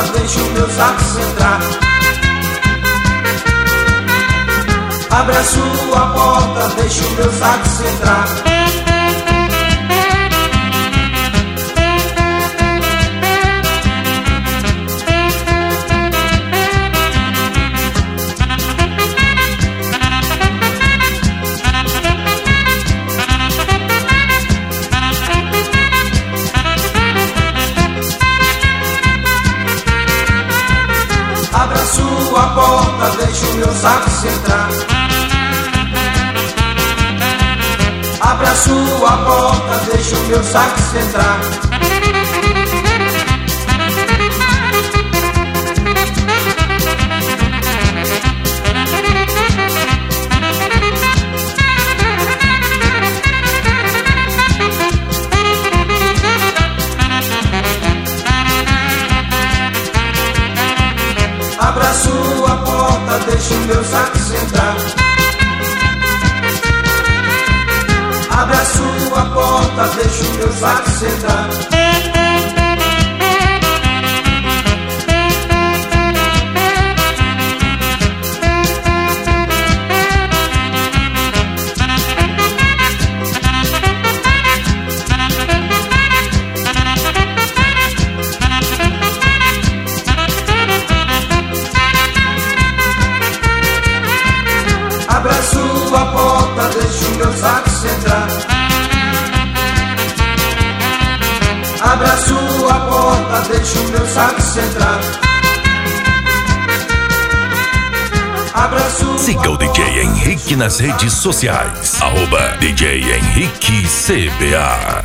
deixa o meu sax entrar. Abre a sua porta, deixa o meu sax entrar. Abra a sua porta, deixa o meu sax entrar. Abra a sua porta, deixa o meu sax entrar. Abra a sua porta, deixa o meu sax entrar. Abra a sua porta, deixa o meu sax entrar. Abra a sua porta, deixa o meu sax entrar. Abra a sua porta, deixa o meu sax entrar. Abra a sua... Siga o DJ Henrique nas redes sociais. @DJ Henrique CBA.